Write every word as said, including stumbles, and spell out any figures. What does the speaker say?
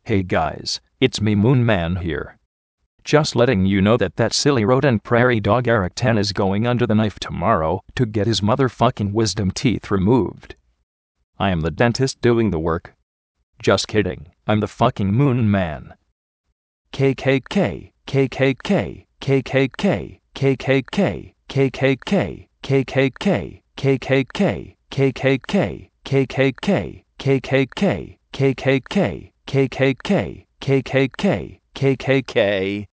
Hey guys, it's me Moon Man here. Just letting you know that that silly rodent prairie dog Eric Tan is going under the knife tomorrow to get his motherfucking wisdom teeth removed. I am the dentist doing the work. Just kidding, I'm the fucking Moon Man. K K K, K K K, K K K, K K K, K K K, K K K, K K K, K K K, K K K, K K K, K K K, K K K, K K K, K K K.